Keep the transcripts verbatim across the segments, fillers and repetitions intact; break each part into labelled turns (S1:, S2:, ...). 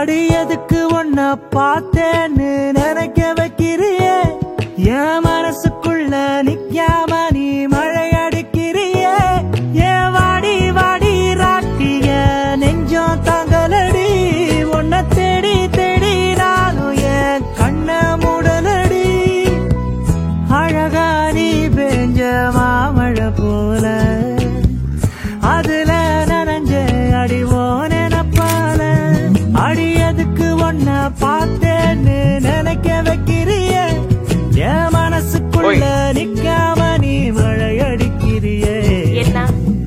S1: அடியதுக்கு ஒன்ன பார்த்தேன்னு நினைக்க வைக்கிறியே என் மனசுக்குள்ள நிக்காம நீ மழை அடிக்கிறியே ஏன் வாடி வாடி ராட்டிய நெஞ்சம் தாங்கலடி உன்னை தேடி தேடி நானும் என் கண்ண மூடலடி அழகா நீ பெஞ்ச மாமழை போல அதுல நனைஞ்ச அடிவோன நப்பால அடியதுக்கு ஒன்ன பார்த்தேன்னு நினைக்க வைக்கிறிய என் மனசுக்குள்ள நிக்காம நீ மழை அடிக்கிறியே
S2: என்ன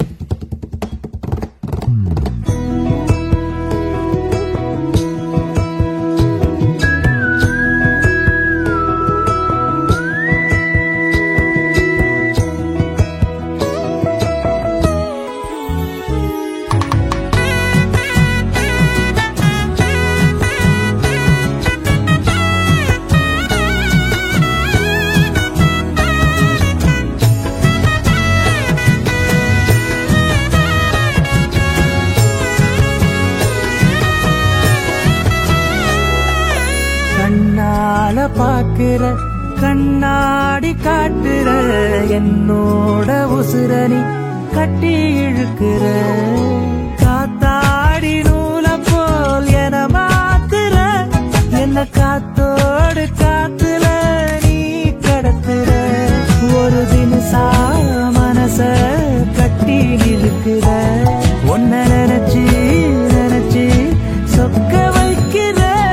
S1: கண்ணால பாக்குற கண்ணாடி காட்டுற என்னோட உசுரணி கட்டி இழுக்கிற காத்தாடி நூல போல் என மாத்துற என்ன காத்தோடு காத்துல நீ கடத்துற ஒரு தினசா மனச கட்டி இழுக்கிற ஒன்ன நினைச்சு நினைச்சு சொக்க வைக்கிற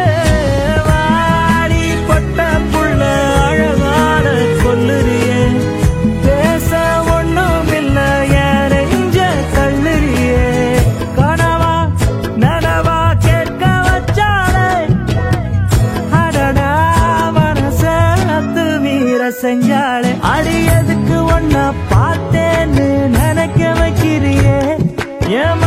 S1: செஞ்சாலே அடியதுக்கு ஒன்ன பார்த்தேன்னு நினைக்க வைக்கிறியே